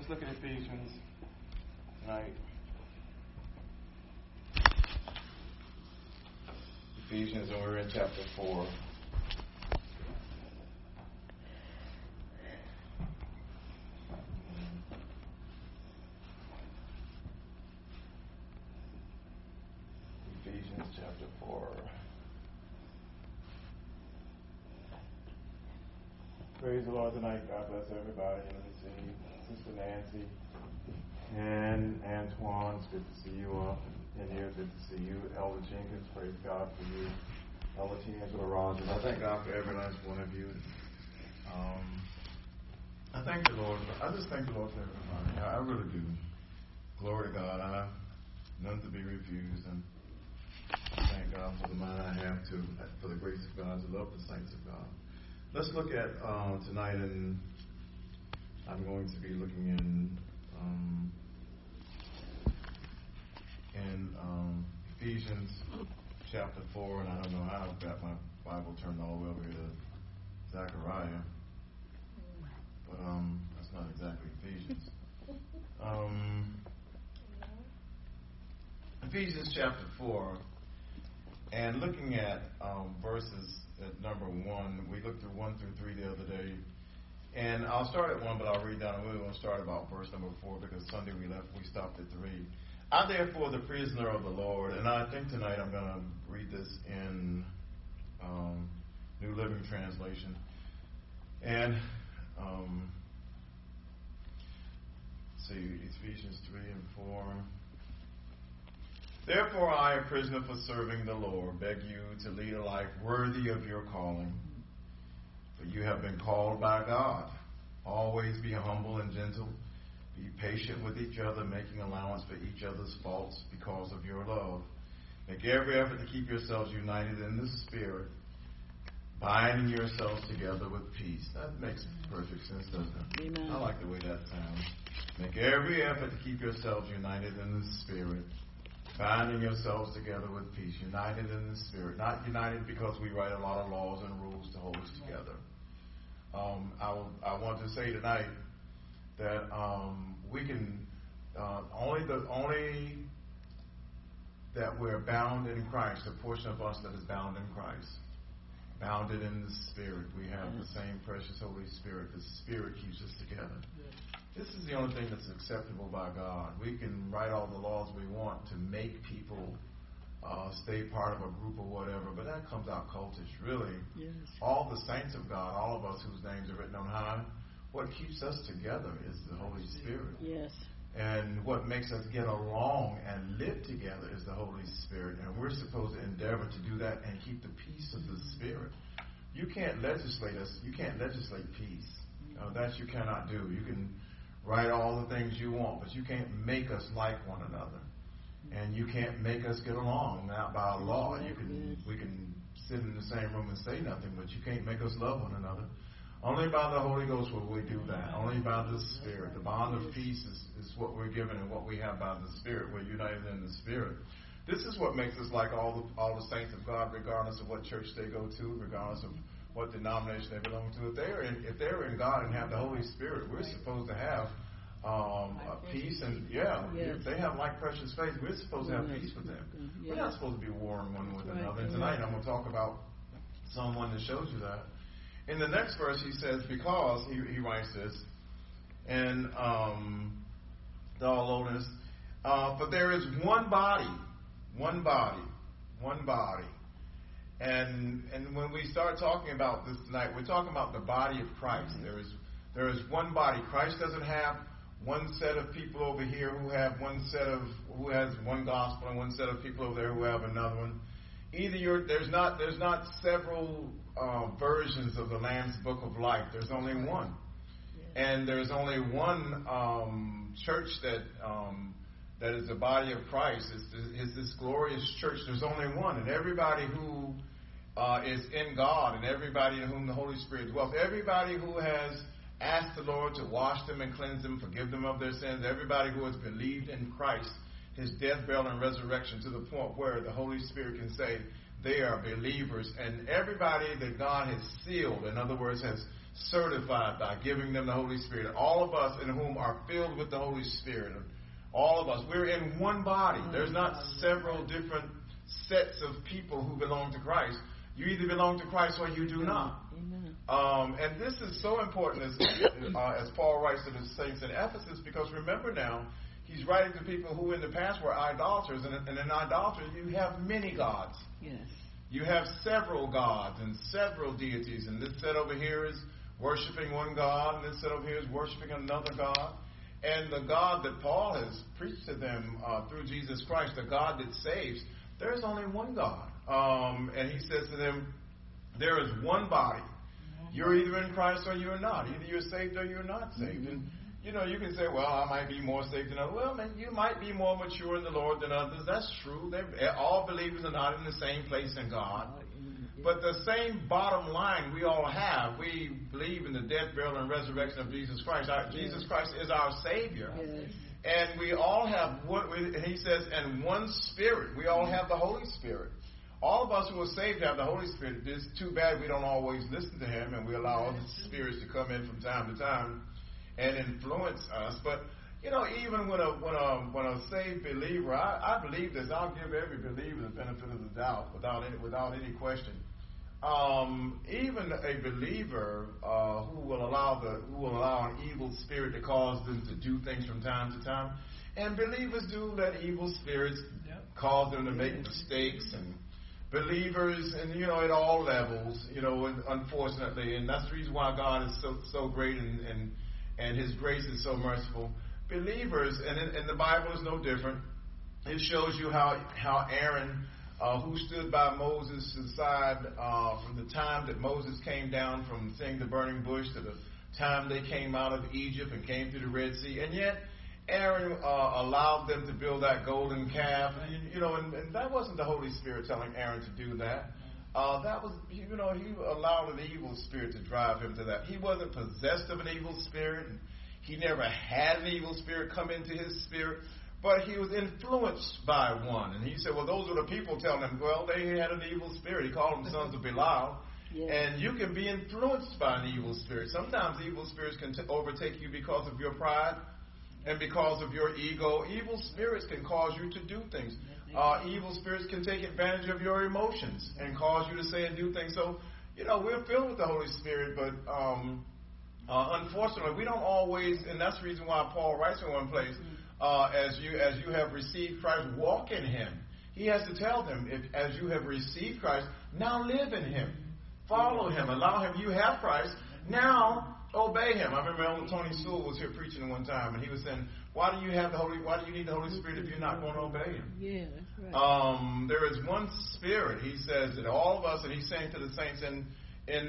Let's look at Ephesians tonight. Ephesians, and we're in chapter 4. Ephesians chapter 4. Praise the Lord tonight. God bless everybody. Let me see Sister Nancy and Antoine. It's good to see you all in here. Good to see you. Elder Jenkins, praise God for you. Elder Angela Rogers. I thank God for every last one of you. I thank the Lord. I just thank the Lord for everybody. I really do. Glory to God. I have none to be refused. And thank God for the mind I have for the grace of God to love the saints of God. Let's look at tonight, and I'm going to be looking in Ephesians chapter 4, and I don't know how I've got my Bible turned all the way over here to Zechariah, but that's not exactly Ephesians. Ephesians chapter 4, and looking at verses at number 1. We looked through 1 through 3 the other day. And I'll start at 1, but I'll read down. We're going to start about verse number 4 because Sunday we stopped at 3. I, therefore, the prisoner of the Lord, and I think tonight I'm going to read this in New Living Translation. And see, Ephesians 3 and 4. Therefore, I, a prisoner for serving the Lord, beg you to lead a life worthy of your calling. For you have been called by God. Always be humble and gentle. Be patient with each other, making allowance for each other's faults because of your love. Make every effort to keep yourselves united in the Spirit, binding yourselves together with peace. That makes perfect sense, doesn't it? Amen. I like the way that sounds. Make every effort to keep yourselves united in the Spirit, binding yourselves together with peace, united in the Spirit. Not united because we write a lot of laws and rules to hold us together. I want to say tonight that we can only that we're bound in Christ, a portion of us that is bound in Christ, bounded in the Spirit. We have the same precious Holy Spirit. The Spirit keeps us together. This is the only thing that's acceptable by God. We can write all the laws we want to make people stay part of a group or whatever, but that comes out cultish. Really, all the saints of God, all of us whose names are written on high, what keeps us together is the Holy Spirit. Yes. And what makes us get along and live together is the Holy Spirit. And we're supposed to endeavor to do that and keep the peace of the Spirit. You can't legislate us. You can't legislate peace. That you cannot do. You can write all the things you want, but you can't make us like one another. And you can't make us get along, not by law. We can sit in the same room and say nothing, but you can't make us love one another. Only by the Holy Ghost will we do that. Only by the Spirit. The bond of peace is what we're given and what we have by the Spirit. We're united in the Spirit. This is what makes us like all the saints of God, regardless of what church they go to, regardless of what denomination they belong to. If they're in God and have the Holy Spirit, we're supposed to have peace, and if they have like precious faith, we're supposed to have peace with them. We're not supposed to be warring one with another. And tonight I'm going to talk about someone that shows you that. In the next verse he says, because he writes this, and the all lowliness, for there is one body. And when we start talking about this tonight, we're talking about the body of Christ. There is one body. Christ doesn't have one set of people over here who has one gospel and one set of people over there who have another one. There's not several versions of the Lamb's Book of Life. There's only one, and there's only one church that is the body of Christ. It's this glorious church. There's only one, and everybody who is in God, and everybody in whom the Holy Spirit dwells, everybody who has asked the Lord to wash them and cleanse them, forgive them of their sins, everybody who has believed in Christ, His death, burial, and resurrection, to the point where the Holy Spirit can say they are believers, and everybody that God has sealed, in other words, has certified by giving them the Holy Spirit. All of us in whom are filled with the Holy Spirit. All of us. We're in one body. There's not several different sets of people who belong to Christ. You either belong to Christ or you do not. And this is so important as Paul writes to the saints in Ephesus, because remember now, he's writing to people who in the past were idolaters, and in idolatry you have many gods. Yes. You have several gods and several deities, and this set over here is worshiping one God, and this set over here is worshiping another God. And the God that Paul has preached to them through Jesus Christ, the God that saves, there is only one God. And he says to them, there is one body. You're either in Christ or you're not. Either you're saved or you're not saved. And, you know, you can say, well, I might be more saved than others. Well, man, you might be more mature in the Lord than others. That's true. All believers are not in the same place in God. But the same bottom line we all have. We believe in the death, burial, and resurrection of Jesus Christ. Jesus Christ is our Savior. Yes. And we all have, he says, and one Spirit. We all have the Holy Spirit. All of us who are saved have the Holy Spirit. It's too bad we don't always listen to him, and we allow other spirits to come in from time to time and influence us. But, you know, even when a saved believer, I believe this. I'll give every believer the benefit of the doubt without any question. Even a believer who will allow an evil spirit to cause them to do things from time to time, and believers do let evil spirits cause them to make mistakes, and believers, and you know, at all levels, you know, unfortunately, and that's the reason why God is so great, and His grace is so merciful. Believers, and the Bible is no different. It shows you how Aaron, who stood by Moses' side from the time that Moses came down from seeing the burning bush to the time they came out of Egypt and came through the Red Sea, and yet Aaron allowed them to build that golden calf, and, you know, and that wasn't the Holy Spirit telling Aaron to do that. That was, you know, he allowed an evil spirit to drive him to that. He wasn't possessed of an evil spirit, and he never had an evil spirit come into his spirit, but he was influenced by one. And he said, well, those were the people telling him, well, they had an evil spirit. He called them sons of Belial. Yeah. And you can be influenced by an evil spirit. Sometimes evil spirits can overtake you because of your pride and because of your ego. Evil spirits can cause you to do things. Evil spirits can take advantage of your emotions and cause you to say and do things. So, you know, we're filled with the Holy Spirit, but unfortunately, we don't always, and that's the reason why Paul writes in one place, as you have received Christ, walk in Him. He has to tell them, as you have received Christ, now live in Him. Follow Him. Allow Him. You have Christ. Now obey Him. I remember Elder Tony Sewell was here preaching one time, and he was saying, why do you need the Holy Spirit if you're not going to obey Him? Yeah, that's right. There is one Spirit. He says that all of us, and he's saying to the saints in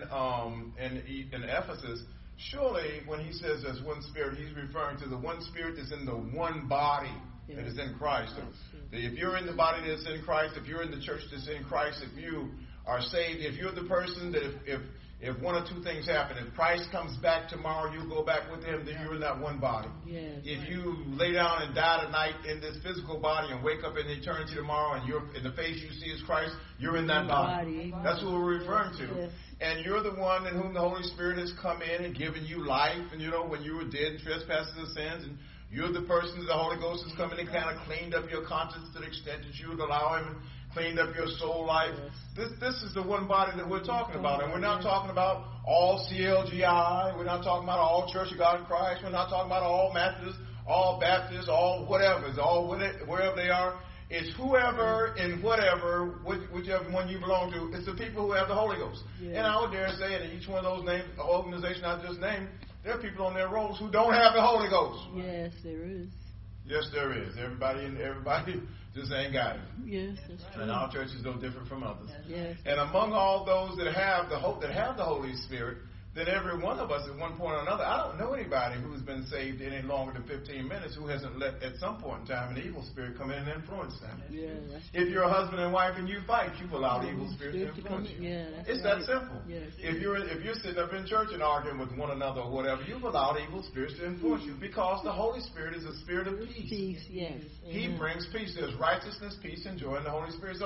Ephesus, surely when he says there's one Spirit, he's referring to the one Spirit that's in the one body that is in Christ. So if you're in the body that's in Christ, if you're in the church that's in Christ, if you are saved, if you're the person that if one or two things happen, if Christ comes back tomorrow, you go back with Him, then you're in that one body. Yes, if you lay down and die tonight in this physical body and wake up in eternity tomorrow and in the face you see is Christ, you're in that body. That's what we're referring to. Yes. And you're the one in whom the Holy Spirit has come in and given you life. And, you know, when you were dead in trespasses and sins, and you're the person that the Holy Ghost has come in and kind of cleaned up your conscience to the extent that you would allow Him and cleaned up your soul life. This is the one body that we're talking about. And we're not talking about all CLGI. We're not talking about all Church of God in Christ. We're not talking about all Methodists, all Baptists, all whatever. It's all wherever they are. It's whoever and whatever, whichever one you belong to. It's the people who have the Holy Ghost. Yeah. And I would dare say that in each one of those names, organizations I just named, there are people on their rolls who don't have the Holy Ghost. Yes, there is. Yes, there is. Everybody just ain't got it. Yes, that's true. And our church is no different from others. Yes. And among all those that have the Holy Spirit, then every one of us at one point or another, I don't know anybody who's been saved any longer than 15 minutes who hasn't let at some point in time an evil spirit come in and influence them. Yeah, if you're a husband and wife and you fight, you've allowed evil spirits to influence you. Yeah, it's right. that simple. Yes. If you're sitting up in church and arguing with one another or whatever, you've allowed evil spirits to influence you because the Holy Spirit is a spirit of peace. Peace, yes. He brings peace. There's righteousness, peace, and joy in the Holy Spirit. So,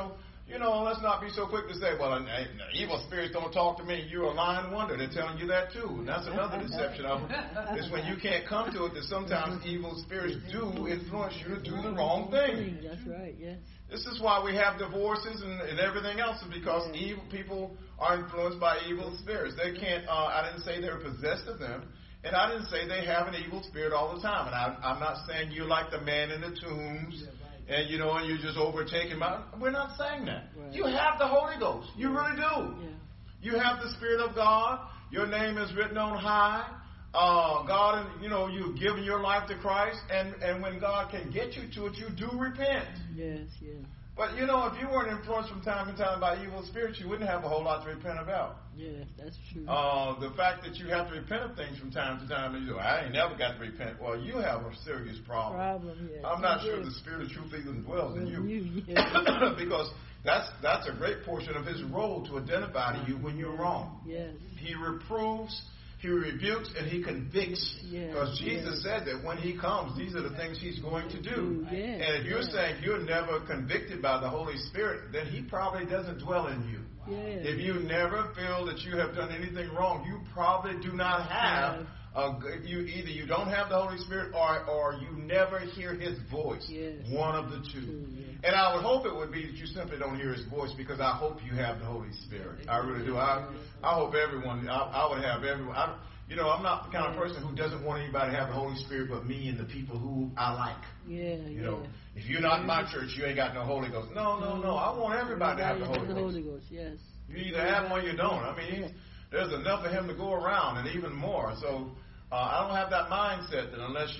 let's not be so quick to say, well, evil spirits don't talk to me. You're a lying wonder. They're telling you that too. And that's another deception of them. It's when you can't come to it that sometimes evil spirits do influence you to do the wrong thing. That's right, yes. This is why we have divorces and everything else, is because evil people are influenced by evil spirits. They can't, I didn't say they're possessed of them, and I didn't say they have an evil spirit all the time. And I'm not saying you're like the man in the tombs, and and you're just overtaken by. We're not saying that. Right. You have the Holy Ghost. You really do. Yeah. You have the Spirit of God. Your name is written on high. God, you've given your life to Christ, and when God can get you to it, you do repent. Yes, yes. But, if you weren't influenced from time to time by evil spirits, you wouldn't have a whole lot to repent about. Yes, that's true. The fact that you have to repent of things from time to time, and you go, I ain't never got to repent. Well, you have a serious problem. Yes. I'm not sure the Spirit of truth even dwells in you. Yes. Because that's a great portion of His role, to identify to you when you're wrong. Yes. He reproves, He rebukes, and He convicts. Because Jesus said that when He comes, these are the things He's going to do. Yes. And if you're saying you're never convicted by the Holy Spirit, then He probably doesn't dwell in you. Yes. If you never feel that you have done anything wrong, you probably do not have either you don't have the Holy Spirit or you never hear His voice. Yes. One of the two. And I would hope it would be that you simply don't hear His voice, because I hope you have the Holy Spirit. I really do. I hope everyone, I would have everyone. I'm not the kind of person who doesn't want anybody to have the Holy Spirit but me and the people who I like. If you're not in my church, you ain't got no Holy Ghost. No. I want everybody to have the Holy Ghost. Yes. You either have one or you don't. I mean, there's enough of Him to go around, and even more. So I don't have that mindset that unless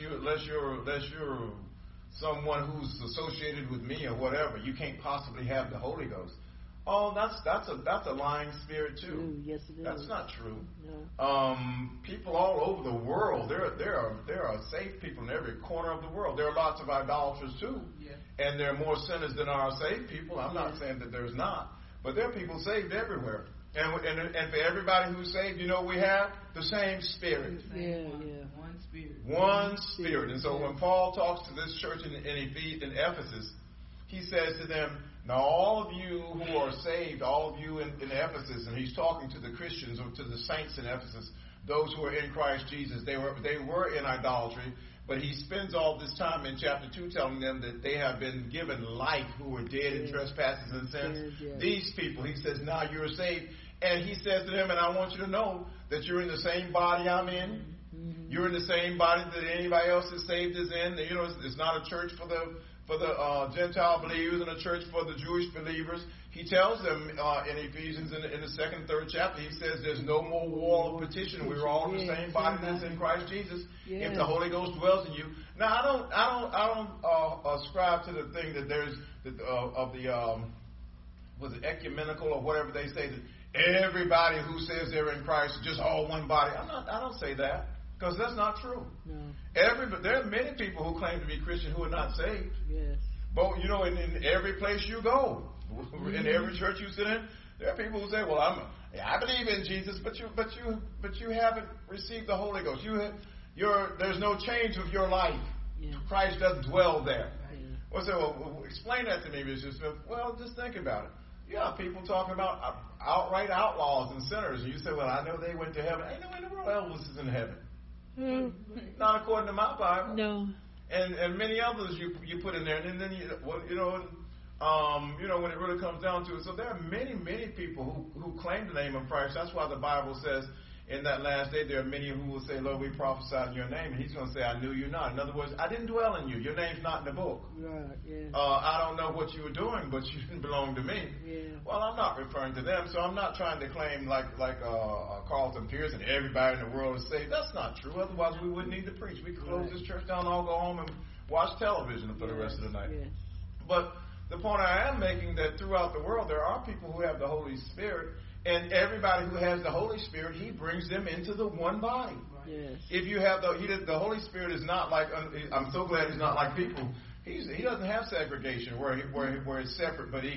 you're someone who's associated with me or whatever, you can't possibly have the Holy Ghost. Oh, that's a lying spirit too. Yes, it is. That's not true. No. People all over the world, there are saved people in every corner of the world. There are lots of idolaters too, and there are more sinners than are saved people. I'm not saying that there's not, but there are people saved everywhere. And for everybody who's saved, we have the same Spirit. One Spirit. One Spirit. And so when Paul talks to this church in Ephesus, he says to them, now all of you who are saved, all of you in Ephesus, and he's talking to the Christians or to the saints in Ephesus, those who are in Christ Jesus, they were in idolatry, but he spends all this time in chapter 2 telling them that they have been given life who were dead in trespasses and sins. These people, he says, now you're saved. And he says to them, and I want you to know that you're in the same body I'm in. You're in the same body that anybody else is saved is in. It's not a church for the Gentile believers and a church for the Jewish believers. He tells them in Ephesians in the second, third chapter, he says there's no more wall of petition. We're all in the same body that's in Christ Jesus. If the Holy Ghost dwells in you. Now I don't ascribe to the thing that there's was it ecumenical or whatever they say, that everybody who says they're in Christ is just all one body. I don't say that. Because that's not true. No. There are many people who claim to be Christian who are not saved. Yes. But, in every place you go, in every church you sit in, there are people who say, well, I believe in Jesus, but you haven't received the Holy Ghost. There's no change of your life. Yeah. Christ doesn't dwell there. Right. Well, explain that to me, Mr. Smith. Well, just think about it. You have people talking about outright outlaws and sinners, and you say, well, I know they went to heaven. Ain't no in the world Elvis is in heaven. Not according to my Bible. No. And many others you put in there, and then when it really comes down to it. So there are many people who claim the name of Christ. That's why the Bible says in that last day there are many who will say, Lord, we prophesied in your name, and He's going to say, I knew you not. In other words, I didn't dwell in you. Your name's not in the book. Right. Yeah. I don't know what you were doing, but you didn't belong to me. Yeah. Well, I'm not referring to them, so I'm not trying to claim like Carlton Pierce and everybody in the world is saved. That's not true. Otherwise, we wouldn't need to preach. We could close this church down and all go home and watch television for the rest of the night. Yes. But the point I am making that throughout the world there are people who have the Holy Spirit, and everybody who has the Holy Spirit, He brings them into the one body. Yes. If you have the Holy Spirit is not like, I'm so glad He's not like people. He doesn't have segregation where it's separate but equal.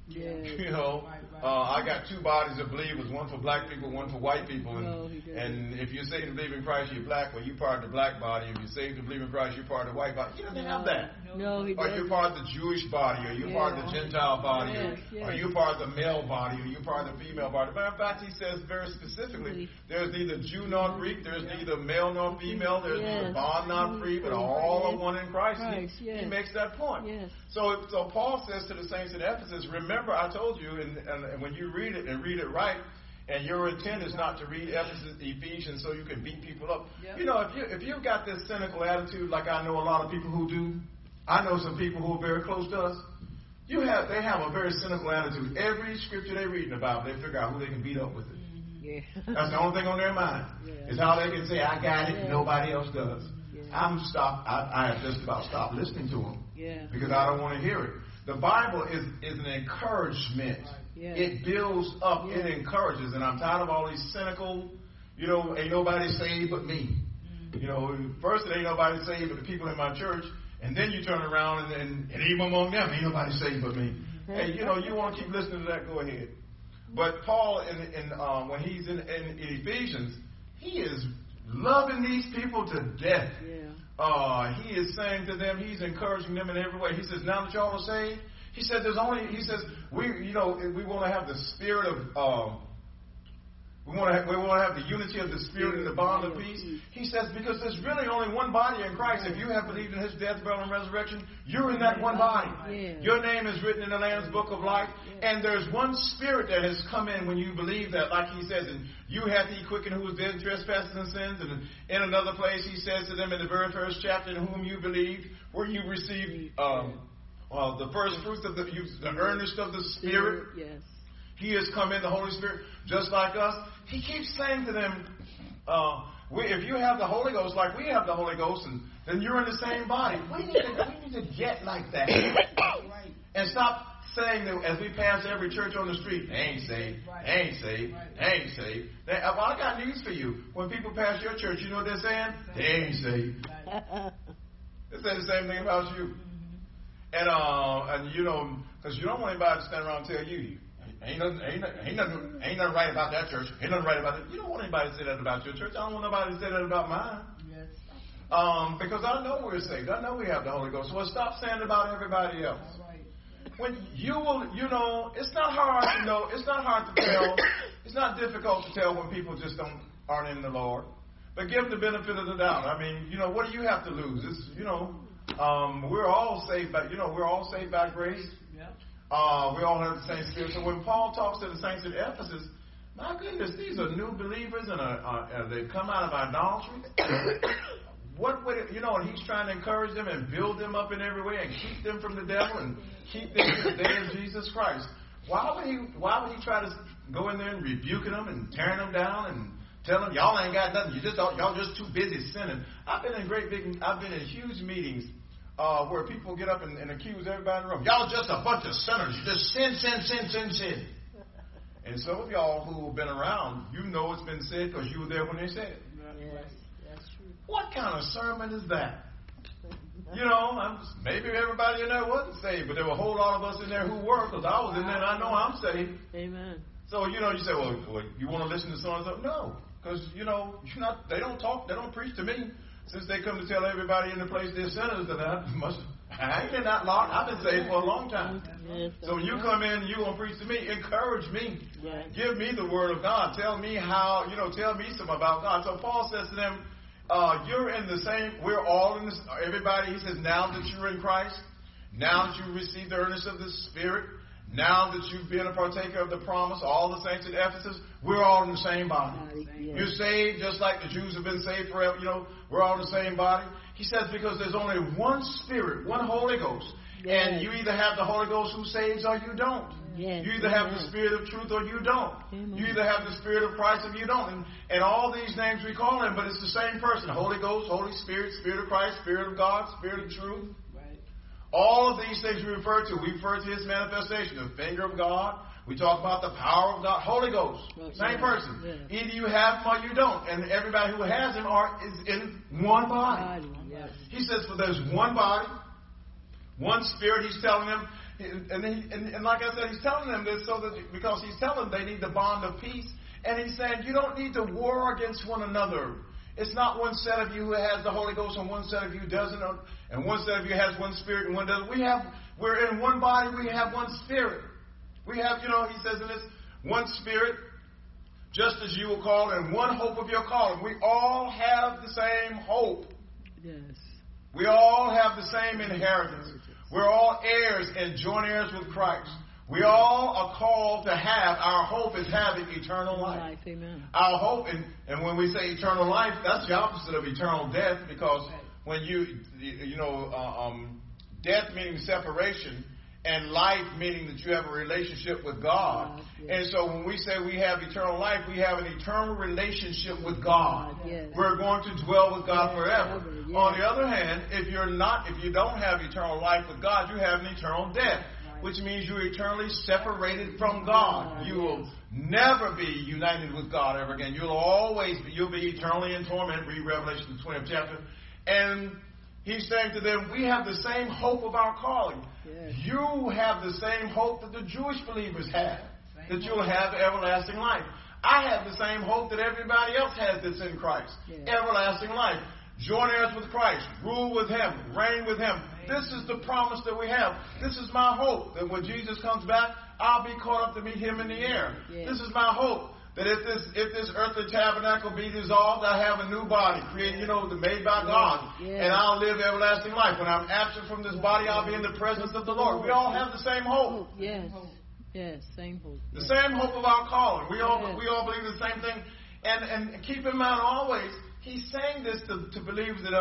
Yeah. You know, I got two bodies of believers, one for black people, one for white people. And if you're saved to believe in Christ, you're black. Well, you're part of the black body. If you're saved to believe in Christ, you're part of the white body. He doesn't have that. No, he or doesn't. you're part of the Jewish body, or you're part of the Gentile body, or you're part of the male body, or you're part of the female body. Matter of fact, he says very specifically, there's neither Jew nor Greek, there's neither male nor female, there's neither bond nor free, but all are one in Christ. He makes that point. Yes. So Paul says to the saints in Ephesus, remember I told you, and when you read it and read it right, and your intent is not to read Ephesians so you can beat people up. Yep. You know, if you've got this cynical attitude, like I know a lot of people who do, I know some people who are very close to us. They have a very cynical attitude. Every scripture they read in the Bible, they figure out who they can beat up with it. Yeah. That's the only thing on their mind. Yeah. Is how they can say, I got it, nobody else does. Yeah. I have just about stopped listening to them. Yeah. Because I don't want to hear it. The Bible is an encouragement. Right. Yeah. It builds up, it encourages. And I'm tired of all these cynical, ain't nobody saved but me. First it ain't nobody saved but the people in my church. And then you turn around and even among them, ain't nobody saved but me. Hey, you want to keep listening to that, go ahead. But Paul, when he's in Ephesians, he is loving these people to death. Yeah. He is saying to them, he's encouraging them in every way. He says, now that y'all are saved, he says we want to have the spirit of we want to have the unity of the Spirit and the bond of peace. He says, because there's really only one body in Christ. If you have believed in His death, burial, and resurrection, you're in that one body. Yeah. Your name is written in the Lamb's Book of Life. Yeah. And there's one Spirit that has come in when you believe that, like He says, and you have He quickened who was dead in trespasses and sins. And in another place, He says to them in the very first chapter, in whom you believed, where you received the first fruits of the earnest of the Spirit. Yes. He has come in, the Holy Spirit, just like us. He keeps saying to them, if you have the Holy Ghost like we have the Holy Ghost, then you're in the same body. We need to get like that. Right. And stop saying that as we pass every church on the street, they ain't saved, they ain't saved, they ain't saved. Well, I got news for you. When people pass your church, you know what they're saying? They ain't saved. They say the same thing about you. And because you don't want anybody to stand around and tell you, Ain't nothing right about that church. Ain't nothing right about it. You don't want anybody to say that about your church. I don't want nobody to say that about mine. Yes. Because I know we're saved. I know we have the Holy Ghost. So stop saying it about everybody else. Right. When you will, it's not hard to know. It's not hard to tell. It's not difficult to tell when people just aren't in the Lord. But give them the benefit of the doubt. I mean, what do you have to lose? It's, we're all saved by, we're all saved by grace. We all have the same Spirit. So when Paul talks to the saints at Ephesus, my goodness, these are new believers and they've come out of idolatry. What would it, and he's trying to encourage them and build them up in every way and keep them from the devil and keep them in the day of Jesus Christ. Why would he try to go in there and rebuking them and tearing them down and tell them y'all ain't got nothing? Y'all just too busy sinning. I've been in huge meetings. Where people get up and accuse everybody in the room. Y'all just a bunch of sinners. You just sin. And some of y'all who have been around, it's been said because you were there when they said it. Yes, that's true. What kind of sermon is that? Maybe everybody in there wasn't saved, but there were a whole lot of us in there who were, because I was in there and I know I'm saved. Amen. So, you say, well, you want to listen to so-and-so? No, because, they don't talk, they don't preach to me. Since they come to tell everybody in the place they're sinners, then I ain't in that lot. I've been saved for a long time. Yes, so when you come in and you want to preach to me, encourage me. Yes. Give me the word of God. Tell me how, tell me something about God. So Paul says to them, you're in the same, we're all in this, everybody, he says, now that you're in Christ, now that you've received the earnest of the Spirit, now that you've been a partaker of the promise, all the saints at Ephesus, we're all in the same body. Yes. You're saved just like the Jews have been saved forever. We're all in the same body. He says because there's only one Spirit, one Holy Ghost. Yes. And you either have the Holy Ghost who saves or you don't. Yes. You either have the Spirit of truth or you don't. Amen. You either have the Spirit of Christ or you don't. And all these names we call him, but it's the same person. Holy Ghost, Holy Spirit, Spirit of Christ, Spirit of God, Spirit of truth. All of these things we refer to. We refer to his manifestation, the finger of God. We talk about the power of God. Holy Ghost, same person. Yeah. Either you have him or you don't. And everybody who has him is in one body. Yes. He says, for there's one body, one Spirit. He's telling them, and like I said, he's telling them this because he's telling them they need the bond of peace. And he's saying you don't need to war against one another. It's not one set of you who has the Holy Ghost and one set of you doesn't, and one set of you has one spirit and one doesn't. We're in one body. We have one spirit. We have, he says in this, one spirit, just as you were called, and one hope of your calling. We all have the same hope. Yes. We all have the same inheritance. We're all heirs and joint heirs with Christ. We all are called to have, our hope is having eternal life. Amen. Our hope, and when we say eternal life, that's the opposite of eternal death, because when death meaning separation, and life meaning that you have a relationship with God. Yes. And so when we say we have eternal life, we have an eternal relationship with God. Yes. We're going to dwell with God forever. Yes. On the other hand, if you don't have eternal life with God, you have an eternal death, which means you're eternally separated from God. You will never be united with God ever again. You'll be eternally in torment. Read Revelation the 20th chapter. And he's saying to them, we have the same hope of our calling. Yes. You have the same hope that the Jewish believers have, that you'll have everlasting life. I have the same hope that everybody else has that's in Christ. Yes. Everlasting life. Join heirs with Christ. Rule with Him. Reign with Him. This is the promise that we have. This is my hope, that when Jesus comes back, I'll be caught up to meet Him in the air. Yes. This is my hope, that if this earthly tabernacle be dissolved, I have a new body created, made by God. Yes. And I'll live everlasting life. When I'm absent from this body, I'll be in the presence of the Lord. We all have the same hope. Yes. Yes, same hope. The same hope of our calling. We all believe the same thing. And keep in mind always, he's saying this to believers that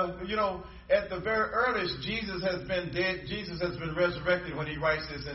at the very earliest, Jesus has been dead. Jesus has been resurrected when he writes this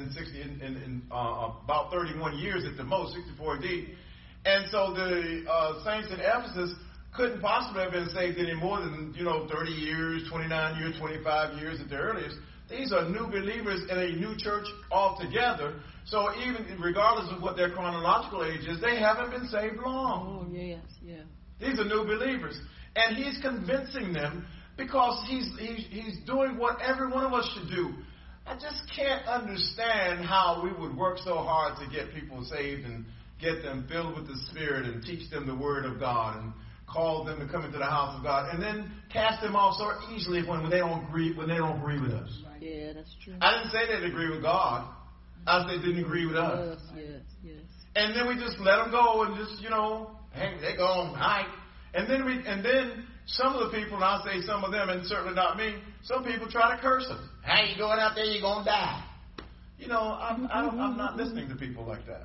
in about 31 years at the most, 64 AD. And so the saints in Ephesus couldn't possibly have been saved any more than 30 years, 29 years, 25 years at the earliest. These are new believers in a new church altogether. So even regardless of what their chronological age is, they haven't been saved long. Oh yes, yeah. These are new believers. And he's convincing them because he's doing what every one of us should do. I just can't understand how we would work so hard to get people saved and get them filled with the Spirit and teach them the Word of God and call them to come into the house of God, and then cast them off so easily when they don't agree with us. Yeah, that's true. I didn't say they didn't agree with God. I said they didn't agree with us. Yes. And then we just let them go and just hey, they go on, all right. And then some of the people, and I'll say some of them, and certainly not me, some people try to curse them. Hey, you going out there, you're going to die. I'm not listening to people like that.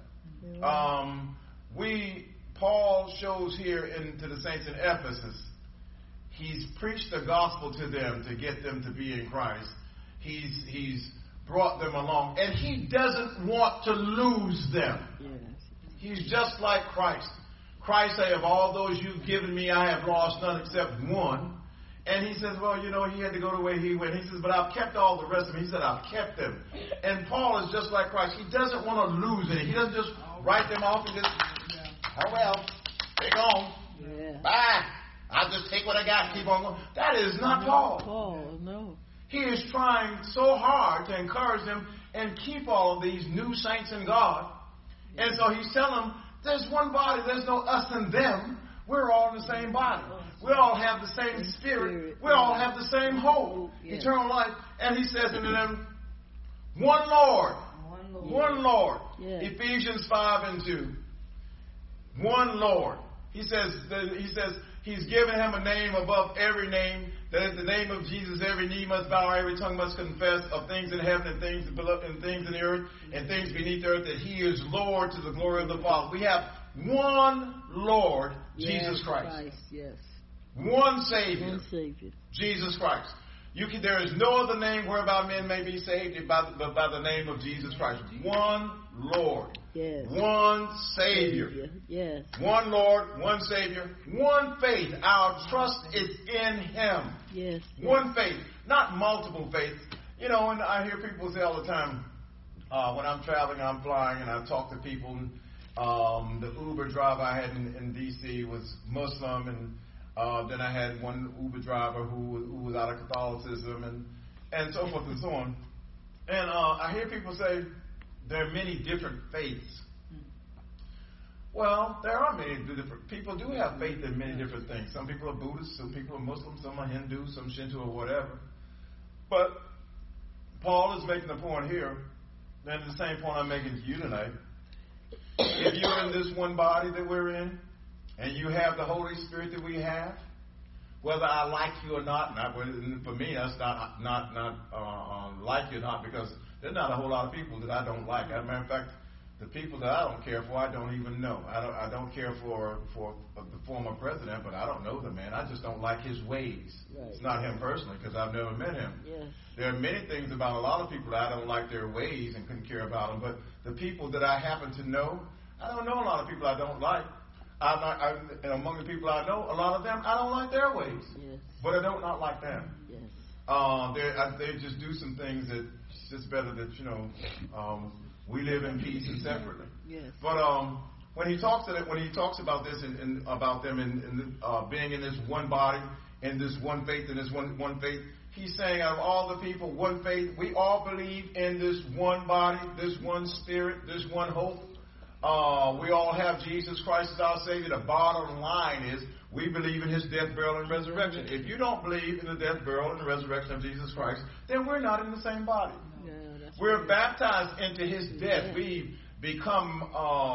Paul shows here to the saints in Ephesus, he's preached the gospel to them to get them to be in Christ. He's brought them along, and he doesn't want to lose them. Yes. He's just like Christ. Christ said, of all those you've given me, I have lost none except one. And he says, well, he had to go the way he went. He says, but I've kept all the rest of them. He said, I've kept them. And Paul is just like Christ. He doesn't want to lose any. He doesn't just write them off and just, oh, well, they're gone. Yeah. Bye. I'll just take what I got and keep on going. That is not Paul. Paul, no. He is trying so hard to encourage them and keep all of these new saints in God. And so he's telling them, there's one body, there's no us and them. We're all in the same body. We all have the same spirit. We all have the same hope, eternal life. And he says to them, one Lord. One Lord. Yeah. Ephesians 5:2. One Lord. He says he's given him a name above every name, that at the name of Jesus every knee must bow, every tongue must confess, of things in heaven and things below and things in the earth and things beneath the earth, that he is Lord to the glory of the Father. We have one Lord, Jesus Christ. Yes. One Savior. One Savior. Jesus Christ. There is no other name whereby men may be saved but by the name of Jesus Christ. One Lord. Yes. One Savior. Yes. One Lord, one Savior, one faith. Our trust is in Him. Yes. One faith, not multiple faiths. And I hear people say all the time, when I'm traveling, I'm flying, and I talk to people. The Uber driver I had in D.C. was Muslim, and then I had one Uber driver who was out of Catholicism, and so forth and so on. And I hear people say there are many different faiths. Well, there are many different. People do have faith in many different things. Some people are Buddhists, some people are Muslims, some are Hindu, some Shinto or whatever. But Paul is making the point here, and the same point I'm making to you tonight. If you're in this one body that we're in, and you have the Holy Spirit that we have, whether I like you or not, for me that's not like you or not, because there's not a whole lot of people that I don't like. As a matter of fact, the people that I don't care for, I don't even know. I don't care for the former president, but I don't know the man. I just don't like his ways. Right. It's not him personally, because I've never met him. Yes. There are many things about a lot of people that I don't like their ways and couldn't care about them. But the people that I happen to know, I don't know a lot of people I don't like. And among the people I know, a lot of them, I don't like their ways. Yes. But I don't not like them. Yes. They just do some things that it's just better that, we live in peace and separately. Yes. But when he talks about this and about them being in this one body, in this one faith, in this one faith, he's saying out of all the people, one faith, we all believe in this one body, this one spirit, this one hope. We all have Jesus Christ as our Savior. The bottom line is we believe in His death, burial, and resurrection. If you don't believe in the death, burial, and the resurrection of Jesus Christ, then we're not in the same body. Yeah, we're baptized into His death. Yeah. We become,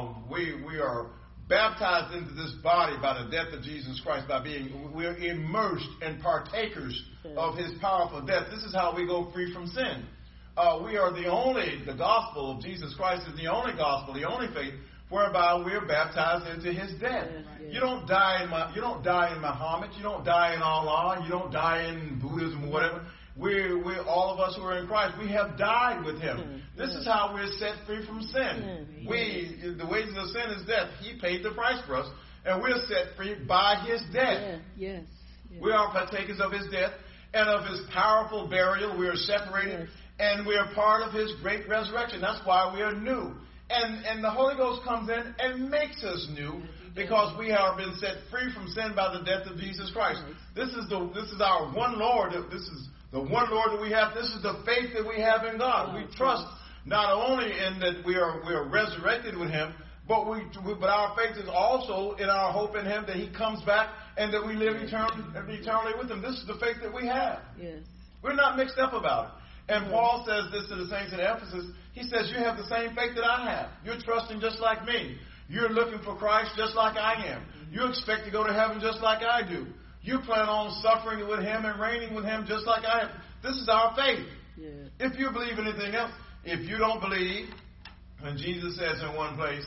we are baptized into this body by the death of Jesus Christ, we're immersed and partakers of His powerful death. This is how we go free from sin. We are the gospel of Jesus Christ is the only gospel, the only faith whereby we're baptized into His death. You don't die in Muhammad, you don't die in Allah, you don't die in Buddhism or whatever. We're all of us who are in Christ. We have died with Him. This is how we're set free from sin. The wages of sin is death. He paid the price for us, and we're set free by His death. Yes. We are partakers of His death and of His powerful burial. We are separated. And we are part of His great resurrection. That's why we are new. And the Holy Ghost comes in and makes us new because we have been set free from sin by the death of Jesus Christ. This is our one Lord. This is the one Lord that we have. This is the faith that we have in God. We trust not only in that we are resurrected with Him, but our faith is also in our hope in Him that He comes back and that we live eternally with Him. This is the faith that we have. Yes. We're not mixed up about it. And Paul says this to the saints in Ephesus. He says, you have the same faith that I have. You're trusting just like me. You're looking for Christ just like I am. You expect to go to heaven just like I do. You plan on suffering with Him and reigning with Him just like I am. This is our faith. Yeah. If you believe anything else, if you don't believe, when Jesus says in one place,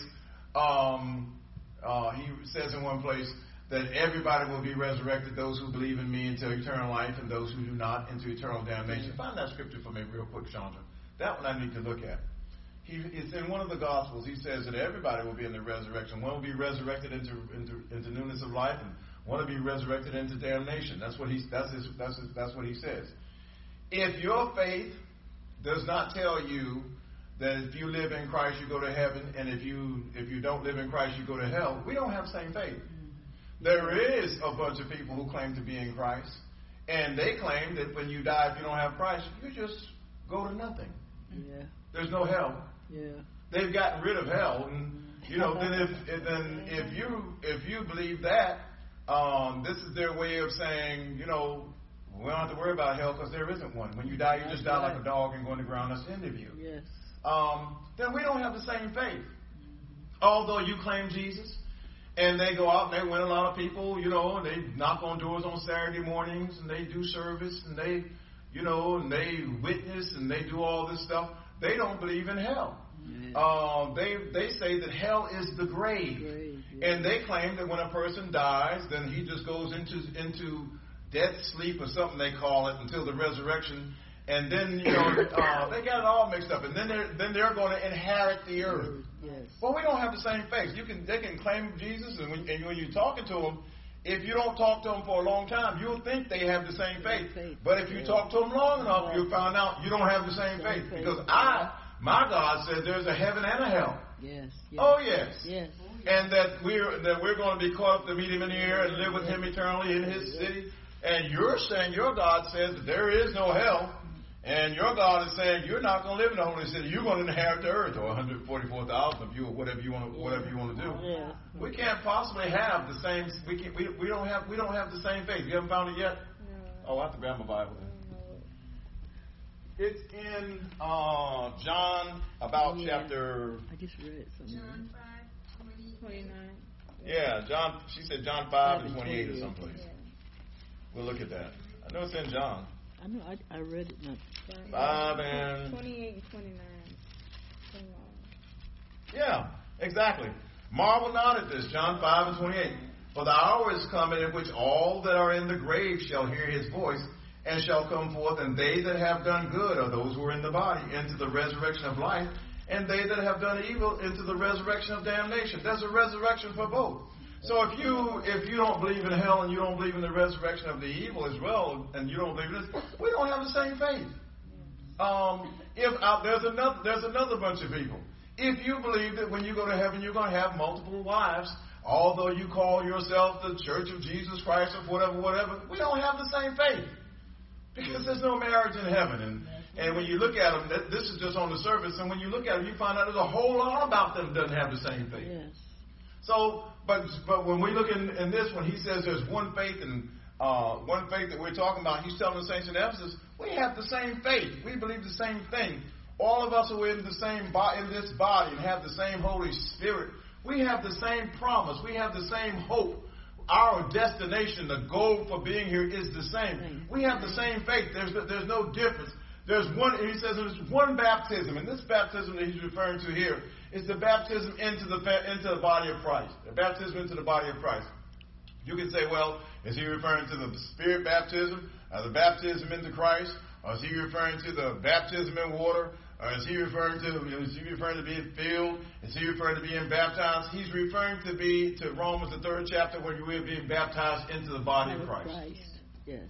He says in one place, that everybody will be resurrected, those who believe in me into eternal life and those who do not into eternal damnation. Find that scripture for me real quick, Chandra. That one I need to look at. It's in one of the Gospels. He says that everybody will be in the resurrection. One will be resurrected into newness of life, and one will be resurrected into damnation. That's what he says. If your faith does not tell you that if you live in Christ you go to heaven, and if you don't live in Christ you go to hell, we don't have the same faith. There is a bunch of people who claim to be in Christ, and they claim that when you die, if you don't have Christ, you just go to nothing. Yeah. There's no hell. Yeah. They've gotten rid of hell, and if you believe that, this is their way of saying, we don't have to worry about hell because there isn't one. When you die, you just die like a dog and go on the ground. That's the end of you. Yes. Then we don't have the same faith. Although you claim Jesus. And they go out and they win a lot of people, and they knock on doors on Saturday mornings and they do service and they, and they witness and they do all this stuff. They don't believe in hell. They say that hell is the grave. And they claim that when a person dies, then he just goes into death sleep or something they call it until the resurrection. And then, they got it all mixed up. And then they're going to inherit the earth. Yes. Well, we don't have the same faith. They can claim Jesus, and when you're talking to them, if you don't talk to them for a long time, you'll think they have the same faith. But if you talk to them long enough, you'll find out you don't have the same faith. Because my God said there's a heaven and a hell. Yes. Oh, yes. Yes. And that we're going to be caught up to meet Him in the air and live with Him eternally in His city. And you're saying your God says that there is no hell. And your God is saying you're not going to live in the holy city. You're going to inherit the earth, or 144,000 of you, or whatever you want to do. Yeah. We can't possibly have the same. We don't have the same faith. You haven't found it yet? No. Oh, I have to grab my Bible. It's in John, about chapter. I just read something. John 5:29. Yeah, John. She said John 5:28 or someplace. Yeah. We'll look at that. I know it's in John. I know. I read it not. 5 and 28 and 29. yeah, exactly. Marvel not at this. John 5:28. For the hour is coming in which all that are in the grave shall hear his voice, and shall come forth, and they that have done good, or those who are in the body, into the resurrection of life, and they that have done evil into the resurrection of damnation. There's a resurrection for both. So if you don't believe in hell and you don't believe in the resurrection of the evil as well, and you don't believe in this, we don't have the same faith. There's another bunch of people. If you believe that when you go to heaven you're going to have multiple wives, although you call yourself the Church of Jesus Christ or whatever, we don't have the same faith. Because there's no marriage in heaven. And when you look at them, this is just on the surface, and when you look at them, you find out there's a whole lot about them that doesn't have the same faith. Yes. So, but when we look in this one, he says there's one faith, and one faith that we're talking about. He's telling the saints in Ephesus, we have the same faith. We believe the same thing. All of us who are in the same in this body and have the same Holy Spirit, we have the same promise. We have the same hope. Our destination, the goal for being here is the same. We have the same faith. There's no difference. There's one. He says there's one baptism, and this baptism that he's referring to here is the baptism into the body of Christ. The baptism into the body of Christ. You can say, well, is he referring to the Spirit baptism, or the baptism into Christ, or is he referring to the baptism in water? Or is he referring to being filled? Is he referring to being baptized? He's referring to Romans the 3rd chapter, where you are being baptized into the body of Christ. Yes.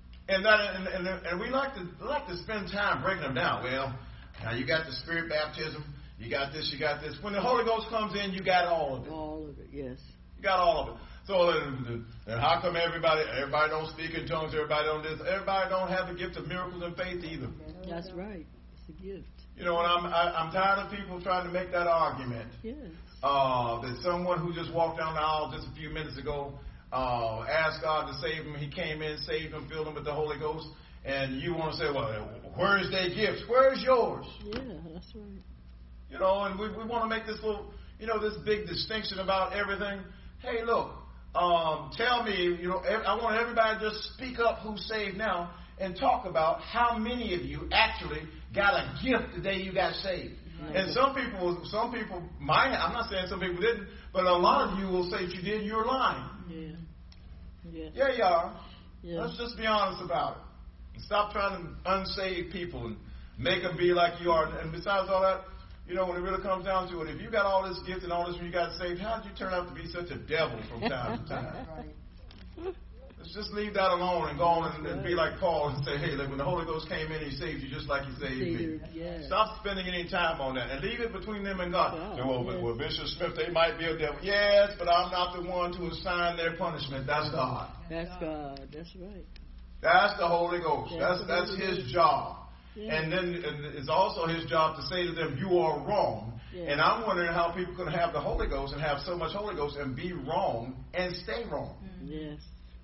And we like to spend time breaking them down. Well, now you got the Spirit baptism, you got this, you got this. When the Holy Ghost comes in, you got all of it. All of it, yes. You got all of it. So then how come everybody don't speak in tongues? Everybody don't have the gift of miracles and faith either. That's right. It's a gift. You know, and I'm tired of people trying to make that argument. Yes. That someone who just walked down the aisle just a few minutes ago asked God to save him. He came in, saved him, filled him with the Holy Ghost. And you want to say, well, where's their gifts? Where's yours? Yeah, that's right. You know, and we want to make this little, this big distinction about everything. Hey, look, tell me, I want everybody to just speak up who's saved now and talk about how many of you actually got a gift the day you got saved. Right. And some people might have, I'm not saying some people didn't, but a lot of you will say that you did, you're lying. Yeah. Yeah, you are. Yeah. Let's just be honest about it. And stop trying to unsave people and make them be like you are. And besides all that, when it really comes down to it, if you got all this gift and all this when you got saved, how did you turn out to be such a devil from time to time? Right. Let's just leave that alone and go on and be like Paul and say, hey, when the Holy Ghost came in, he saved you just like he saved me. Yes. Stop spending any time on that and leave it between them and God. Well, Bishop Smith, they might be a devil. Yes, but I'm not the one to assign their punishment. That's God. That's God. That's right. That's the Holy Ghost. That's his job. Yeah. And then it's also his job to say to them, you are wrong. Yeah. And I'm wondering how people can have the Holy Ghost and have so much Holy Ghost and be wrong and stay wrong. Yes.